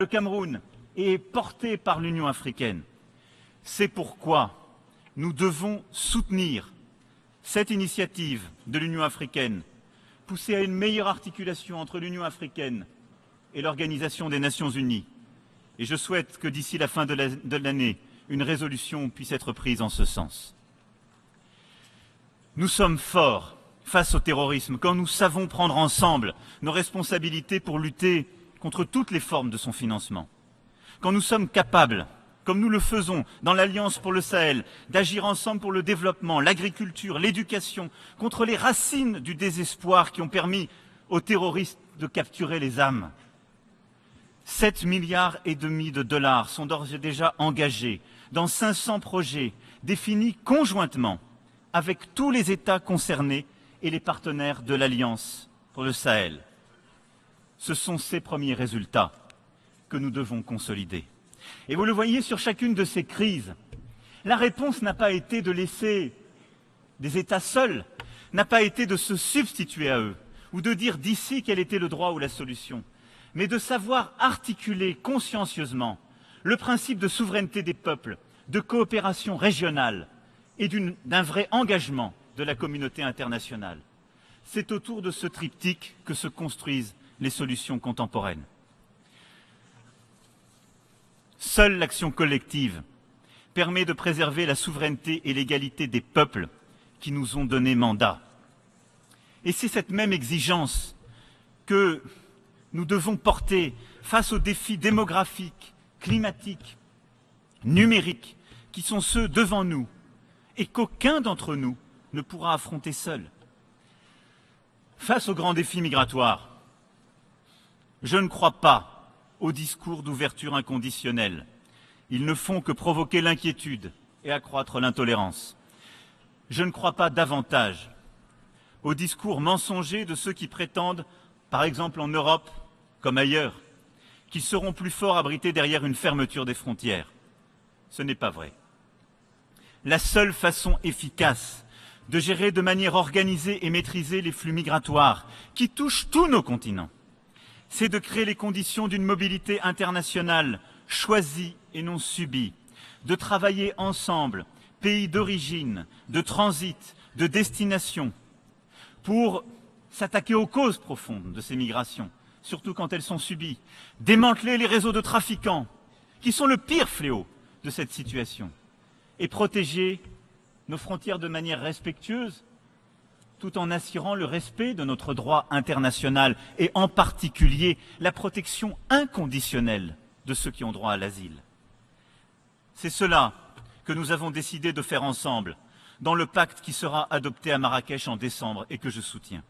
Le Cameroun est porté par l'Union africaine. C'est pourquoi nous devons soutenir cette initiative de l'Union africaine, pousser à une meilleure articulation entre l'Union africaine et l'Organisation des Nations unies. Et je souhaite que d'ici la fin de l'année, une résolution puisse être prise en ce sens. Nous sommes forts face au terrorisme quand nous savons prendre ensemble nos responsabilités pour lutter contre toutes les formes de son financement. Quand nous sommes capables, comme nous le faisons dans l'Alliance pour le Sahel, d'agir ensemble pour le développement, l'agriculture, l'éducation, contre les racines du désespoir qui ont permis aux terroristes de capturer les âmes. 7,5 milliards de dollars sont d'ores et déjà engagés dans 500 projets définis conjointement avec tous les États concernés et les partenaires de l'Alliance pour le Sahel. Ce sont ces premiers résultats que nous devons consolider. Et vous le voyez sur chacune de ces crises, la réponse n'a pas été de laisser des États seuls, n'a pas été de se substituer à eux, ou de dire d'ici quel était le droit ou la solution, mais de savoir articuler consciencieusement le principe de souveraineté des peuples, de coopération régionale et d'un vrai engagement de la communauté internationale. C'est autour de ce triptyque que se construisent les solutions contemporaines. Seule l'action collective permet de préserver la souveraineté et l'égalité des peuples qui nous ont donné mandat. Et c'est cette même exigence que nous devons porter face aux défis démographiques, climatiques, numériques, qui sont ceux devant nous et qu'aucun d'entre nous ne pourra affronter seul. Face aux grands défis migratoires, je ne crois pas aux discours d'ouverture inconditionnelle. Ils ne font que provoquer l'inquiétude et accroître l'intolérance. Je ne crois pas davantage aux discours mensongers de ceux qui prétendent, par exemple en Europe comme ailleurs, qu'ils seront plus forts abrités derrière une fermeture des frontières. Ce n'est pas vrai. La seule façon efficace de gérer de manière organisée et maîtrisée les flux migratoires qui touchent tous nos continents, c'est de créer les conditions d'une mobilité internationale choisie et non subie, de travailler ensemble, pays d'origine, de transit, de destination, pour s'attaquer aux causes profondes de ces migrations, surtout quand elles sont subies, démanteler les réseaux de trafiquants, qui sont le pire fléau de cette situation, et protéger nos frontières de manière respectueuse, tout en assurant le respect de notre droit international et en particulier la protection inconditionnelle de ceux qui ont droit à l'asile. C'est cela que nous avons décidé de faire ensemble dans le pacte qui sera adopté à Marrakech en décembre et que je soutiens.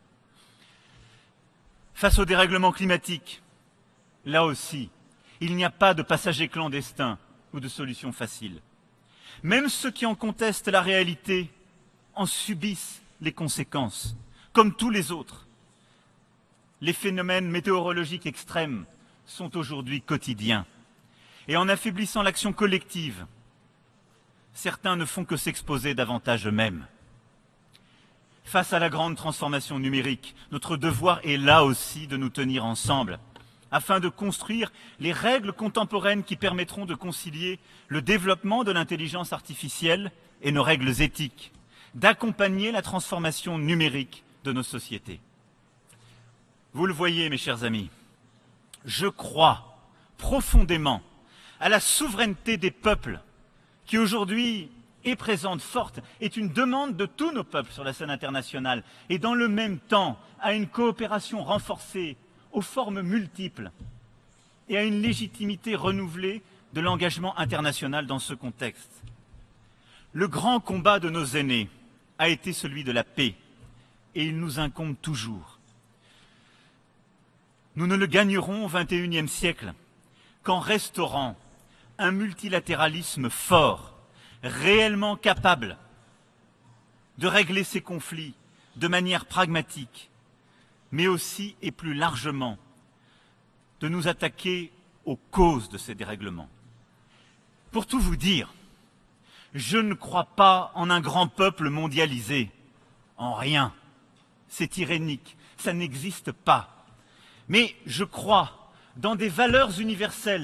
Face au dérèglement climatique, là aussi, il n'y a pas de passagers clandestins ou de solutions faciles. Même ceux qui en contestent la réalité en subissent les conséquences, comme tous les autres. Les phénomènes météorologiques extrêmes sont aujourd'hui quotidiens. Et en affaiblissant l'action collective, certains ne font que s'exposer davantage eux-mêmes. Face à la grande transformation numérique, notre devoir est là aussi de nous tenir ensemble, afin de construire les règles contemporaines qui permettront de concilier le développement de l'intelligence artificielle et nos règles éthiques, d'accompagner la transformation numérique de nos sociétés. Vous le voyez, mes chers amis, je crois profondément à la souveraineté des peuples qui aujourd'hui est présente, forte, est une demande de tous nos peuples sur la scène internationale et dans le même temps à une coopération renforcée aux formes multiples et à une légitimité renouvelée de l'engagement international dans ce contexte. Le grand combat de nos aînés a été celui de la paix et il nous incombe toujours. Nous ne le gagnerons au XXIe siècle qu'en restaurant un multilatéralisme fort, réellement capable de régler ces conflits de manière pragmatique, mais aussi et plus largement de nous attaquer aux causes de ces dérèglements. Pour tout vous dire, je ne crois pas en un grand peuple mondialisé, en rien. C'est irénique, ça n'existe pas. Mais je crois dans des valeurs universelles